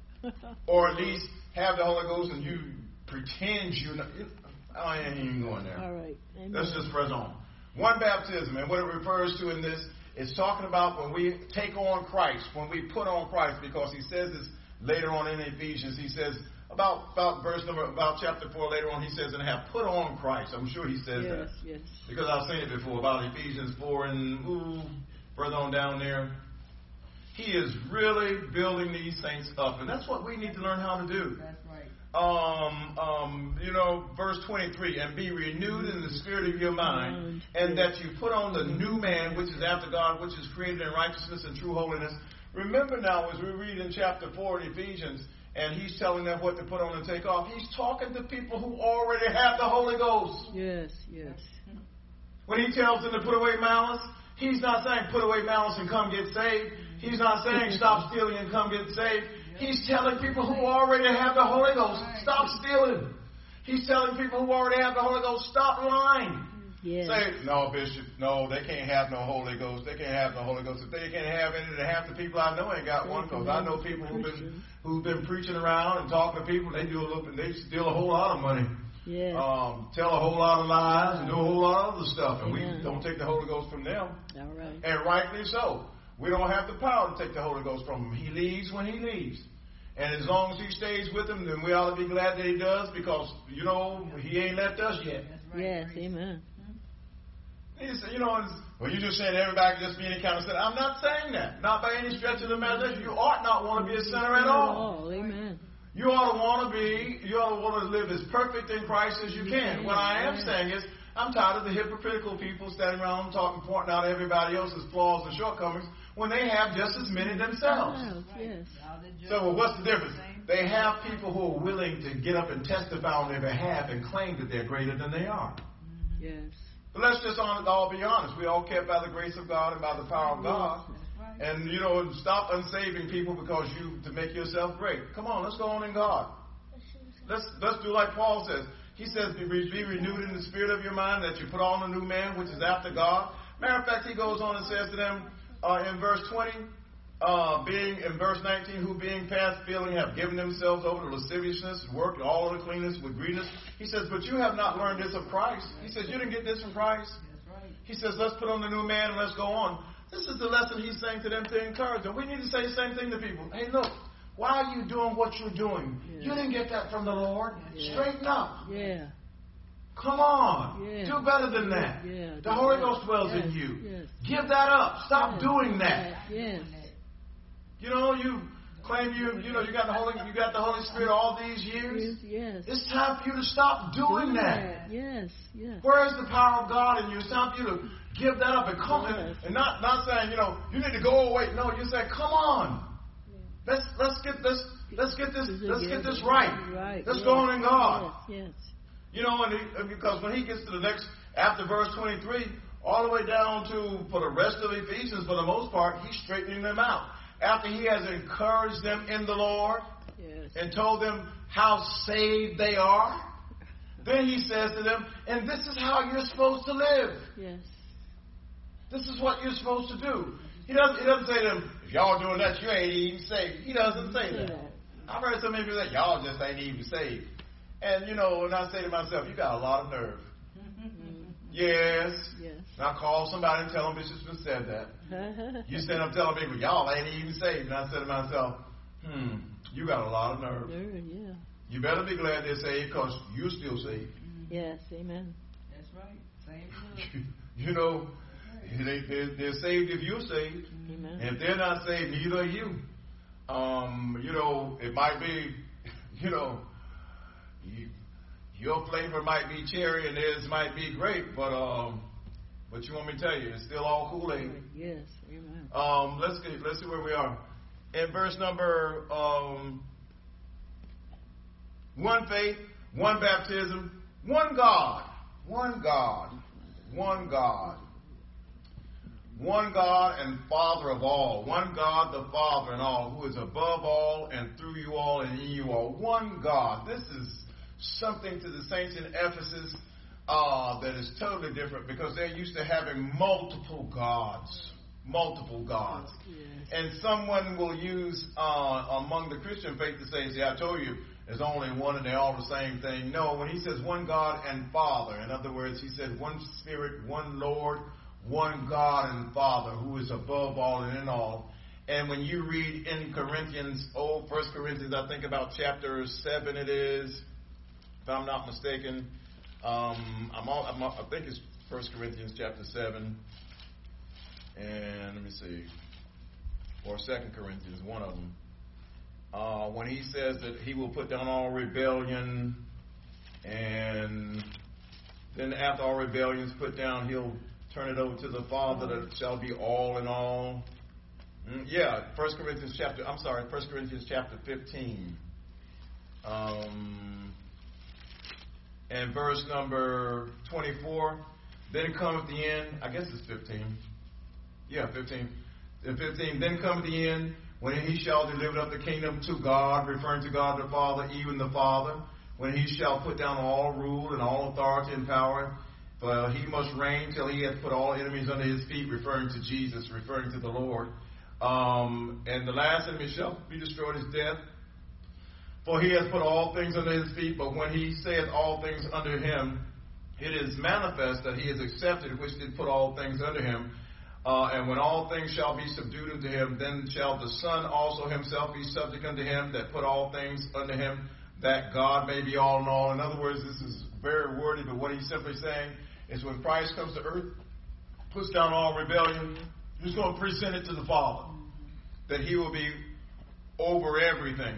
Or at least have the Holy Ghost and you pretend you know. I ain't even going there. All right. Amen. Let's just press on. One baptism, and what it refers to in this is talking about when we take on Christ, when we put on Christ, because he says this later on in Ephesians. He says about chapter 4 later on, he says, and have put on Christ. I'm sure he says that. Yes. Because I've seen it before about Ephesians 4 and further on down there. He is really building these saints up, and that's what we need to learn how to do. That's right. Verse 23, and be renewed in the spirit of your mind, and that you put on the new man, which is after God, which is created in righteousness and true holiness. Remember now, as we read in chapter 4 in Ephesians, and he's telling them what to put on and take off, he's talking to people who already have the Holy Ghost. Yes. When he tells them to put away malice, he's not saying put away malice and come get saved. He's not saying stop stealing and come get saved. He's telling people who already have the Holy Ghost, stop stealing. He's telling people who already have the Holy Ghost, stop lying. Yes. Say, no, Bishop, no, they can't have no Holy Ghost. They can't have no Holy Ghost. If they can't have any, then half the people I know ain't got one. Because I know people who've been preaching around and talking to people. They steal a whole lot of money. Yes. Tell a whole lot of lies and do a whole lot of other stuff. And we don't take the Holy Ghost from them. All right. And rightly so. We don't have the power to take the Holy Ghost from him. He leaves when he leaves. And as long as he stays with him, then we ought to be glad that he does, because, you know, he ain't left us yet. Yes, amen. He said, you know, well, you just said everybody can just be any kind of sinner. I'm not saying that. Not by any stretch of the imagination. You ought not want to be a sinner at all. Amen. You ought to want to live as perfect in Christ as you can. What I am saying is, I'm tired of the hypocritical people standing around talking, pointing out everybody else's flaws and shortcomings when they have just as many themselves. Yes. So, well, what's the difference? They have people who are willing to get up and testify on their behalf and claim that they're greater than they are. Yes. But let's just all be honest. We all kept by the grace of God and by the power of God. And, you know, stop unsaving people because to make yourself great. Come on, let's go on in God. Let's do like Paul says. He says, be renewed in the spirit of your mind, that you put on a new man, which is after God. Matter of fact, he goes on and says to them in verse 20, being in verse 19, who being past feeling have given themselves over to lasciviousness, work all of the cleanness with greediness. He says, but you have not learned this of Christ. He says, you didn't get this from Christ. He says, let's put on the new man and let's go on. This is the lesson he's saying to them to encourage them. We need to say the same thing to people. Hey, look, why are you doing what you're doing? Yeah. You didn't get that from the Lord. Yeah. Straighten up. Yeah. Come on. Yeah. Do better than that. Yeah. The Holy Ghost dwells in you. Yes. Give that up. Stop doing that. Yes. You know, you claim you got the Holy Spirit all these years. Yes. It's time for you to stop doing that. Yes. Yes. Where is the power of God in you? It's time for you to give that up and come and not saying, you know, you need to go away. No, you say, come on. Let's get this right. Let's go on in God. Yes. You know, because when he gets to the next, after verse 23, all the way down to, for the rest of Ephesians, for the most part, he's straightening them out. After he has encouraged them in the Lord and told them how saved they are, then he says to them, and this is how you're supposed to live. Yes. This is what you're supposed to do. He doesn't say to them, if y'all doing that, you ain't even saved. He doesn't say that. I've heard some people say, y'all just ain't even saved. And, you know, and I say to myself, you got a lot of nerve. Yes. And I call somebody and tell them Bishop Smith said that. You stand up telling people, y'all ain't even saved. And I said to myself, you got a lot of nerve. Yeah. You better be glad they're saved, because you're still saved. Yes, amen. That's right. Same. You know, they're saved if you're saved. Amen. And if they're not saved, neither are you. You know, it might be, you know, your flavor might be cherry and theirs might be grape, but you want me to tell you, it's still all Kool-Aid. Yes, amen. Let's see where we are. In verse number 1 faith, 1 baptism, 1 God, 1 God, 1 God. One God and Father of all. One God, the Father in all, who is above all and through you all and in you all. One God. This is something to the saints in Ephesus that is totally different, because they're used to having multiple gods. Multiple gods. Yes. And someone will use among the Christian faith to say, see, I told you there's only one and they're all the same thing. No, when he says one God and Father, in other words, he said one Spirit, one Lord, one God and Father, who is above all and in all. And when you read in Corinthians, 1 Corinthians, I think about chapter 7 it is, if I'm not mistaken. I think it's 1 Corinthians chapter 7. And let me see. Or 2 Corinthians, one of them. When he says that he will put down all rebellion, and then after all rebellions put down, he'll turn it over to the Father that shall be all in all. 1 Corinthians chapter 15. And verse number 24. Then cometh the end. I guess it's 15. 15. And 15. Then cometh the end, when he shall deliver up the kingdom to God, referring to God the Father, even the Father, when he shall put down all rule and all authority and power. For he must reign till he hath put all enemies under his feet, referring to Jesus, referring to the Lord. And the last enemy shall be destroyed is death. For he has put all things under his feet, but when he saith all things under him, it is manifest that he is accepted, which did put all things under him. And when all things shall be subdued unto him, then shall the Son also himself be subject unto him that put all things under him, that God may be all in all. In other words, this is very wordy, but what he's simply saying is when Christ comes to earth, puts down all rebellion, he's going to present it to the Father, that he will be over everything.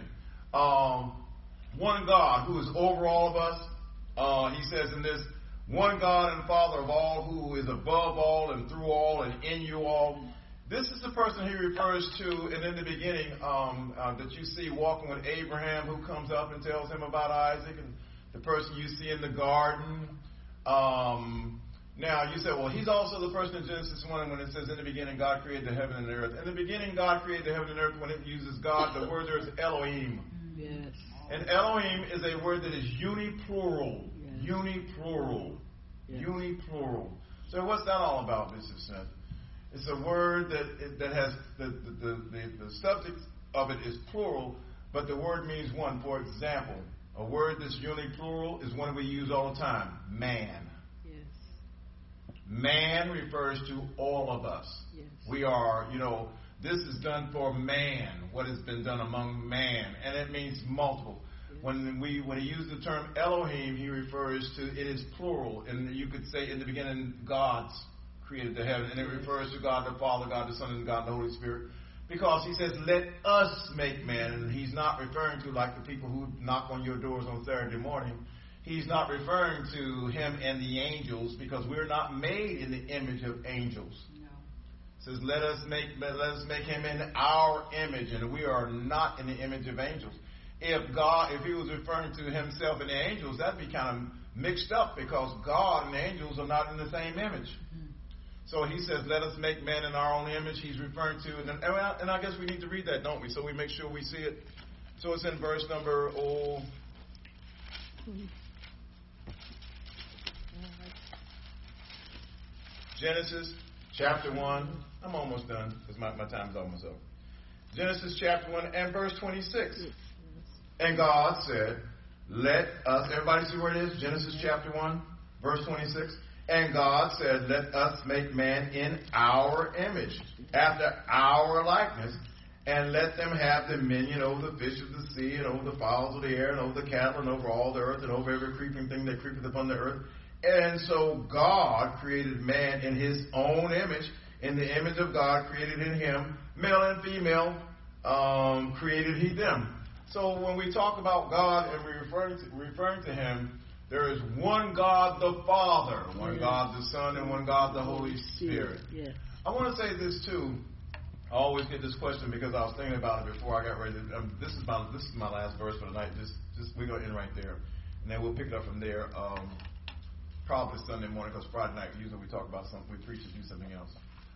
One God who is over all of us. He says in this, one God and Father of all, who is above all and through all and in you all. This is the person he refers to, and in the beginning, that you see walking with Abraham, who comes up and tells him about Isaac, and the person you see in the garden. Now, you say, well, he's also the person in Genesis 1 when it says, in the beginning, God created the heaven and the earth. In the beginning, God created the heaven and earth. When it uses God, the word there is Elohim. Yes. And Elohim is a word that is uniplural. Yes. Uniplural. Yes. Uniplural. So what's that all about, Bishop Smith? It's a word that has the subject of it is plural, but the word means one. For example, a word that's uniplural is one we use all the time, man. Yes. Man refers to all of us. Yes. We are, this is done for man, what has been done among man, and it means multiple. Yes. When he used the term Elohim, he refers to, it is plural, and you could say in the beginning, God's created the heaven, and it refers to God the Father, God the Son, and God the Holy Spirit, because he says, let us make man, and he's not referring to like the people who knock on your doors on Saturday morning. He's not referring to him and the angels, because we're not made in the image of angels. No. It says, let us make him in our image, and we are not in the image of angels. If he was referring to himself and the angels, that'd be kind of mixed up, because God and the angels are not in the same image. Mm-hmm. So he says, let us make man in our own image. He's referring to, and I guess we need to read that, don't we? So we make sure we see it. So it's in verse number, Genesis chapter 1. I'm almost done, because my time is almost up. Genesis chapter 1 and verse 26. Yes. And God said, let us, everybody see where it is? Genesis chapter 1, verse 26. And God said, let us make man in our image, after our likeness, and let them have dominion over the fish of the sea, and over the fowls of the air, and over the cattle, and over all the earth, and over every creeping thing that creepeth upon the earth. And so God created man in his own image. In the image of God created in him, male and female, created he them. So when we talk about God and we're referring to him, there is one God the Father, one yes. God the Son, and one God the Holy Spirit. Yes. I want to say this too. I always get this question because I was thinking about it before I got ready. This is my last verse for tonight. Just we're going to end right there, and then we'll pick it up from there. Probably Sunday morning, because Friday night usually we talk about something. We preach and do something else.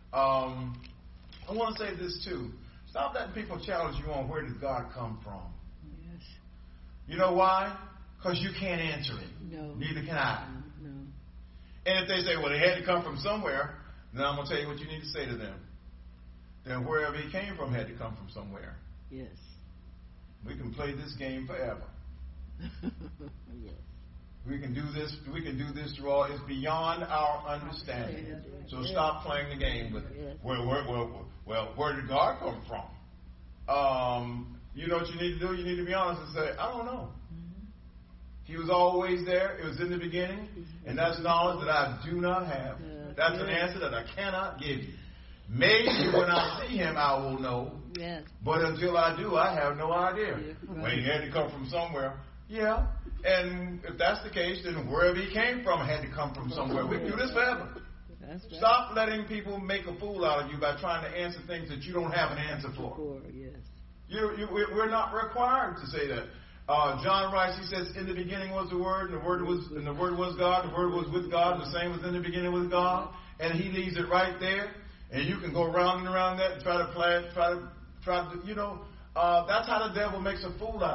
I want to say this too. Stop letting people challenge you on where did God come from. Yes. You know why? Because you can't answer it. No. Neither can I. No. And if they say, well, it had to come from somewhere, then I'm going to tell you what you need to say to them. Then wherever he came from had to come from somewhere. Yes. We can play this game forever. Yes. We can do this through all. It's beyond our understanding. So stop playing the game with it. Yes. Well, where did God come from? You know what you need to do? You need to be honest and say, I don't know. He was always there. It was in the beginning. And that's knowledge that I do not have. That's an answer that I cannot give you. Maybe when I see him, I will know. Yes. But until I do, I have no idea. Yeah, right. When he had to come from somewhere. Yeah. And if that's the case, then wherever he came from had to come from somewhere. We can do this forever. That's right. Stop letting people make a fool out of you by trying to answer things that you don't have an answer for. Yes. We're not required to say that. John writes, he says, in the beginning was the Word, and the Word was God, the Word was with God, the same was in the beginning with God, and he leaves it right there, and you can go around and around that and try to, that's how the devil makes a fool out of you.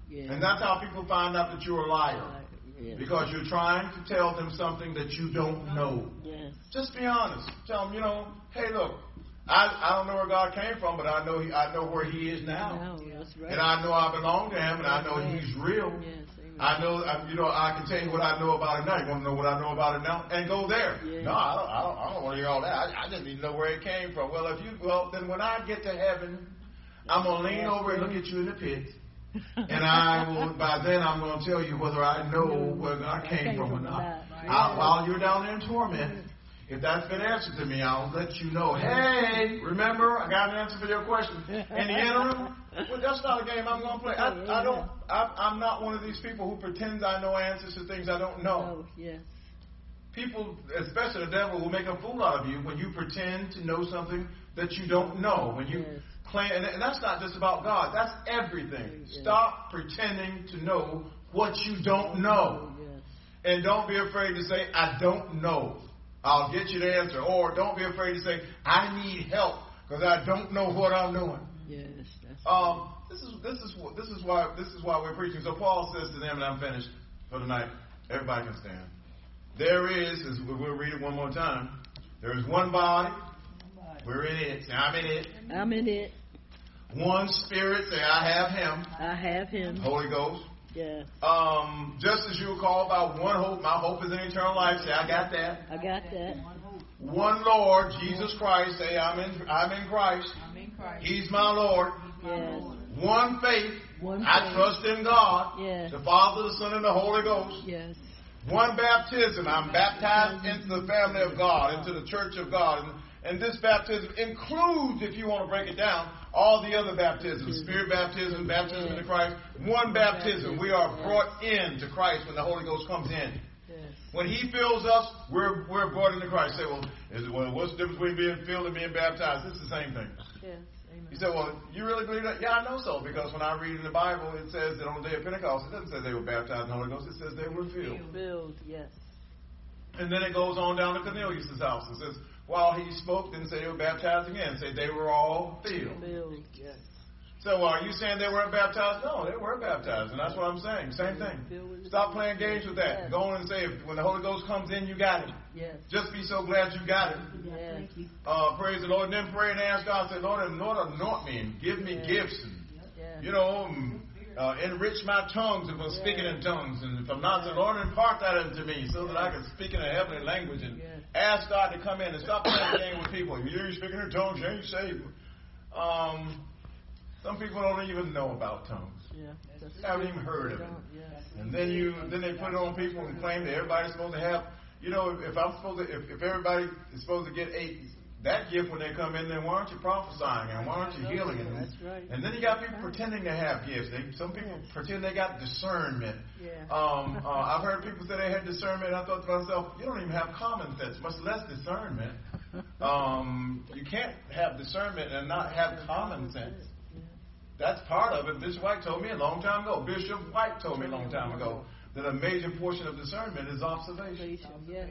Yeah. And that's how people find out that you're a liar. Yes. Because you're trying to tell them something that you don't know. Yes. Just be honest. Tell them, hey, look, I don't know where God came from, but I know where He is now. No, that's right. And I know I belong to Him, and I know He's real. Yes, amen. I know, I can tell you what I know about it now. You want to know what I know about it now? And go there. Yeah. No, I don't want to hear all that. I just need to know where it came from. Well, then when I get to heaven, I'm going to lean over and look at you in the pit. And by then I'm going to tell you whether I know where God came from or not. While you're down there in torment, if that's been answered to me, I'll let you know, hey, remember, I got an answer for your question. In the interim, well, that's not a game I'm going to play. I'm not one of these people who pretends I know answers to things I don't know. Oh, yes. People, especially the devil, will make a fool out of you when you pretend to know something that you don't know. When you claim, and that's not just about God. That's everything. Yes. Stop pretending to know what you don't know. Yes. And don't be afraid to say, I don't know. I'll get you the answer. Or don't be afraid to say, I need help because I don't know what I'm doing. Yes. That's This is why we're preaching. So Paul says to them, and I'm finished for tonight. Everybody can stand. There is, as we'll read it one more time. There is one body. We're in it. Say, I'm in it. I'm in it. One Spirit. Say, I have Him. I have Him. Holy Ghost. Yes. Just as you were called by one hope, my hope is in eternal life. Say, I got that. I got that. One Lord, Jesus Christ. Say, I'm in Christ. I'm in Christ. He's my Lord. Yes. One faith. One I faith. trust in God. Yes. The Father, the Son, and the Holy Ghost. Yes. One baptism. I'm baptized into the family of God, into the church of God. And this baptism includes, if you want to break it down, all the other baptisms. Spirit baptism, baptism into Christ. One baptism. We are brought into Christ when the Holy Ghost comes in. Yes. When He fills us, we're brought into Christ. Say, what's the difference between being filled and being baptized? It's the same thing. Yes. Amen. He said, well, you really believe that? Yeah, I know so, because when I read in the Bible, it says that on the day of Pentecost, it doesn't say they were baptized in the Holy Ghost. It says they were filled. Filled, yes. And then it goes on down to Cornelius' house. It says, while he spoke, didn't say they were baptized again. It said they were all filled. Filled, yes. So are you saying they weren't baptized? No, they were baptized, and that's what I'm saying. Same thing. Stop playing games with that. Yes. Go on and say, when the Holy Ghost comes in, you got it. Yes. Just be so glad you got it. Yes. Praise the Lord. And then pray and ask God, say, Lord, anoint me and give me gifts. And, Yes. enrich my tongues if I'm speaking in tongues. And if I'm not, say, Lord, impart that into me so that I can speak in a heavenly language. And ask God to come in and stop playing the game with people. You're speaking in tongues, you ain't saved. Some people don't even know about tongues. Yeah. Haven't even heard of it. Yes. And then they put it on people and claim that everybody's supposed to have. If everybody is supposed to get that gift when they come in, then why aren't you prophesying and why aren't you healing? And, That's right. And then you got people pretending to have gifts. Some people pretend they got discernment. Yeah. I've heard people say they had discernment. I thought to myself, you don't even have common sense, much less discernment. You can't have discernment and not have common sense. That's part of it. Bishop White told me a long time ago. Bishop White told me a long time ago that a major portion of discernment is observation. Yes.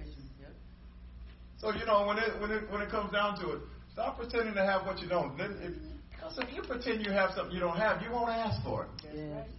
So when it comes down to it, stop pretending to have what you don't. Because if you pretend you have something you don't have, you won't ask for it. Yes.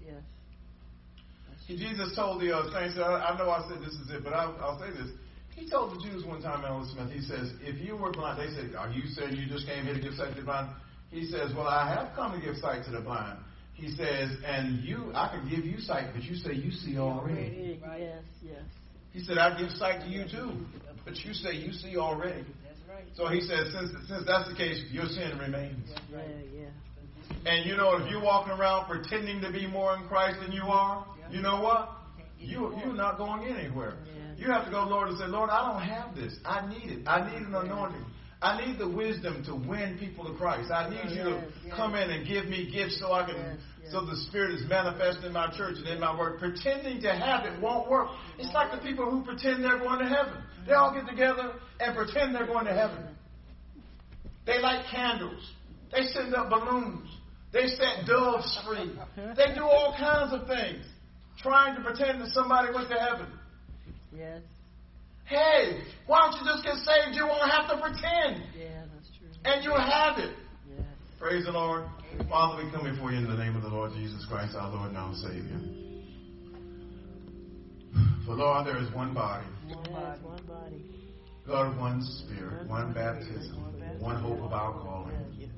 Yes. Jesus told the saints. I know I said this is it, but I'll say this. He told the Jews one time, Elder Smith. He says, if you were blind, they said, are you saying you just came here to give sight to the blind? He says, well, I have come to give sight to the blind. He says, and I can give you sight, but you say you see already. Yes. He said, I give sight to you too, but you say you see already. That's right. So he says, since that's the case, your sin remains. Yeah. And if you're walking around pretending to be more in Christ than you are, you know what? You're not going anywhere. You have to go to the Lord and say, Lord, I don't have this. I need it. I need an anointing. I need the wisdom to win people to Christ. I need you to come in and give me gifts so I can, so the Spirit is manifest in my church and in my work. Pretending to have it won't work. It's like the people who pretend they're going to heaven. They all get together and pretend they're going to heaven. They light candles. They send up balloons. They set doves free. They do all kinds of things, trying to pretend that somebody went to heaven. Yes. Hey, why don't you just get saved? You won't have to pretend. Yeah, that's true. And you'll have it. Yes. Praise the Lord. Father, we come before you in the name of the Lord Jesus Christ, our Lord and our Savior. For Lord, there is one body. Yes, one body. God, one Spirit, one baptism, one hope of our calling.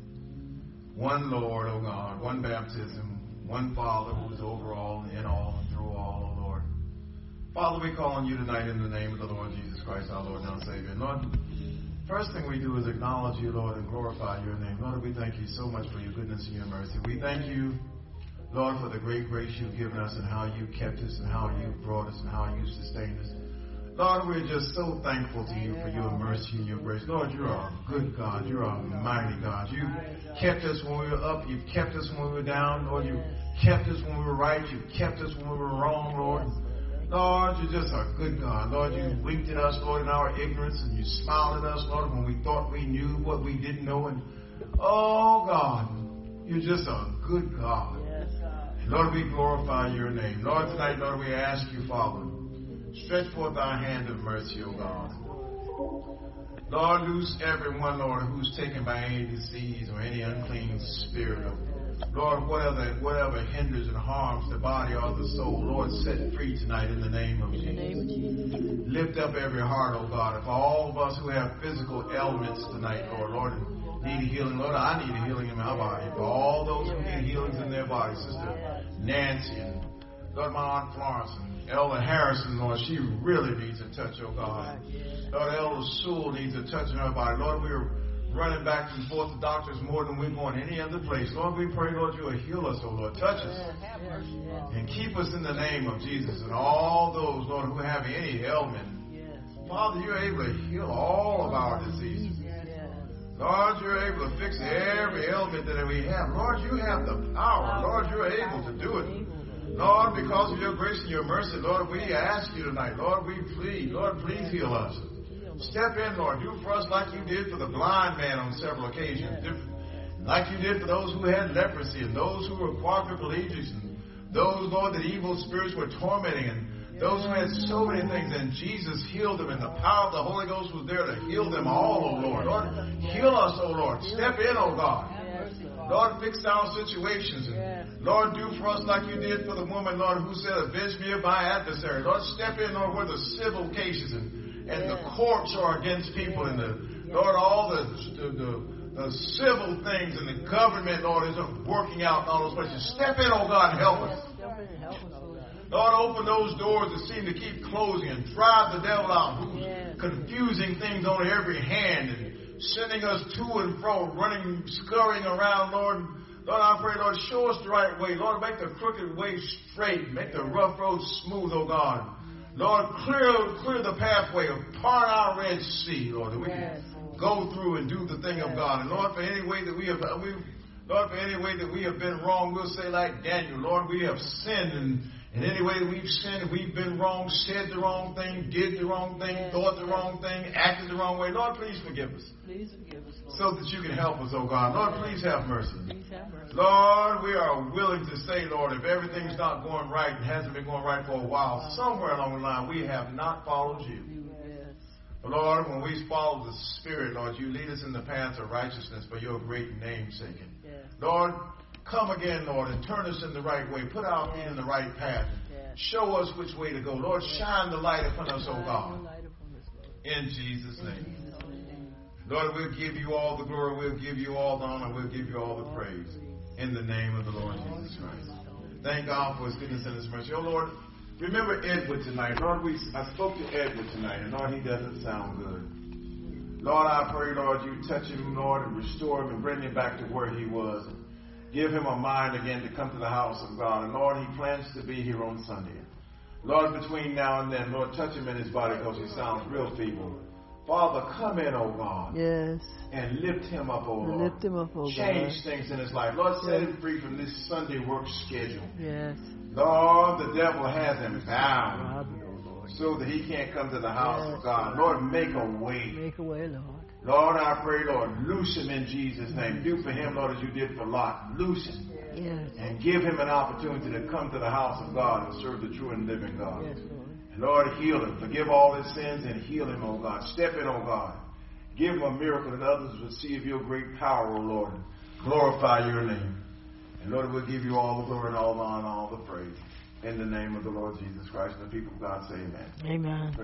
One Lord, O God, one baptism, one Father who is over all, in all, and through all, O Lord. Father, we call on you tonight in the name of the Lord Jesus Christ, our Lord and our Savior. Lord, first thing we do is acknowledge you, Lord, and glorify your name. Lord, we thank you so much for your goodness and your mercy. We thank you, Lord, for the great grace you've given us and how you kept us and how you brought us and how you sustained us. Lord, we're just so thankful to you for your mercy and your grace. Lord, you're a good God. You're a mighty God. You kept us when we were up. You've kept us when we were down. Lord, you kept us when we were right. You kept us when we were wrong, Lord. Lord, you're just a good God. Lord, you winked at us, Lord, in our ignorance, and you smiled at us, Lord, when we thought we knew what we didn't know. And, oh, God, you're just a good God. Lord, we glorify your name. Lord, tonight, Lord, we ask you, Father, stretch forth thy hand of mercy, O God. Lord, loose everyone, Lord, who's taken by any disease or any unclean spirit. Lord, whatever hinders and harms the body or the soul, Lord, set free tonight in the name of Jesus. Lift up every heart, O God. And for all of us who have physical ailments tonight, Lord, need healing. Lord, I need a healing in my body. For all those who need healings in their body, Sister Nancy and Lord, my Aunt Florence and Elder Harrison, Lord, she really needs a touch, oh God. Lord, Elder Sewell needs a touch in her body. Lord, we're running back and forth to doctors more than we're going any other place. Lord, we pray, Lord, you will heal us, oh Lord. Touch us and keep us in the name of Jesus. And all those, Lord, who have any ailment, Father, you're able to heal all of our diseases. Lord, you're able to fix every ailment that we have. Lord, you have the power. Lord, you're able to do it. Lord, because of your grace and your mercy, Lord, we ask you tonight. Lord, we plead. Lord, please heal us. Step in, Lord. Do for us like you did for the blind man on several occasions. Like you did for those who had leprosy and those who were quadriplegics and those, Lord, that evil spirits were tormenting and those who had so many things, and Jesus healed them, and the power of the Holy Ghost was there to heal them all, oh Lord. Lord, heal us, oh Lord. Step in, oh God. Lord, fix our situations. And Lord, do for us like you did for the woman, Lord, who said, avenge me of my adversary. Lord, step in, Lord, where the civil cases and the courts are against people, and Lord, all the civil things and the government, Lord, isn't working out in all those places. Step in, oh God, and help us. Lord, open those doors that seem to keep closing and drive the devil out, who's confusing things on every hand and sending us to and fro, running, scurrying around, Lord. Lord, I pray, Lord, show us the right way. Lord, make the crooked way straight. Make the rough road smooth, oh God. Lord, clear the pathway, part our Red Sea, Lord, that we can go through and do the thing of God. And Lord, for any way that we have been wrong, we'll say like Daniel, Lord, we have sinned, and in any way we've sinned, we've been wrong, said the wrong thing, did the wrong thing, thought the wrong thing, acted the wrong way. Lord, please forgive us. Please forgive us, Lord. So that you can help us, oh God. Lord, please have mercy. Please have mercy. Lord, we are willing to say, Lord, if everything's not going right and hasn't been going right for a while, somewhere along the line we have not followed you. But Lord, when we follow the Spirit, Lord, you lead us in the paths of righteousness for your great name's sake. Lord, come again, Lord, and turn us in the right way. Put our feet in the right path. Show us which way to go. Lord, shine the light upon us, oh God. In Jesus' name. Lord, we'll give you all the glory. We'll give you all the honor. We'll give you all the praise. In the name of the Lord Jesus Christ. Thank God for his goodness and his mercy. Oh, Lord, remember Edward tonight. Lord, I spoke to Edward tonight, and Lord, he doesn't sound good. Lord, I pray, Lord, you touch him, Lord, and restore him and bring him back to where he was. Give him a mind again to come to the house of God. And Lord, he plans to be here on Sunday. Lord, between now and then, Lord, touch him in his body because he sounds real feeble. Father, come in, oh God. Yes. And lift him up, oh Lord. Lift him up, oh God. Change things in his life. Lord, set him free from this Sunday work schedule. Yes. Lord, the devil has him bound so that he can't come to the house of God. Lord, make a way. Make a way, Lord. Lord, I pray, Lord, loose him in Jesus' name. Do for him, Lord, as you did for Lot. Loose him. Yes. And give him an opportunity to come to the house of God and serve the true and living God. Yes, Lord. And Lord, heal him. Forgive all his sins and heal him, oh God. Step in, oh God. Give him a miracle that others will see of your great power, oh Lord. glorify your name. And Lord, we'll give you all the glory and all the honor and all the praise. In the name of the Lord Jesus Christ, and the people of God say amen. Amen.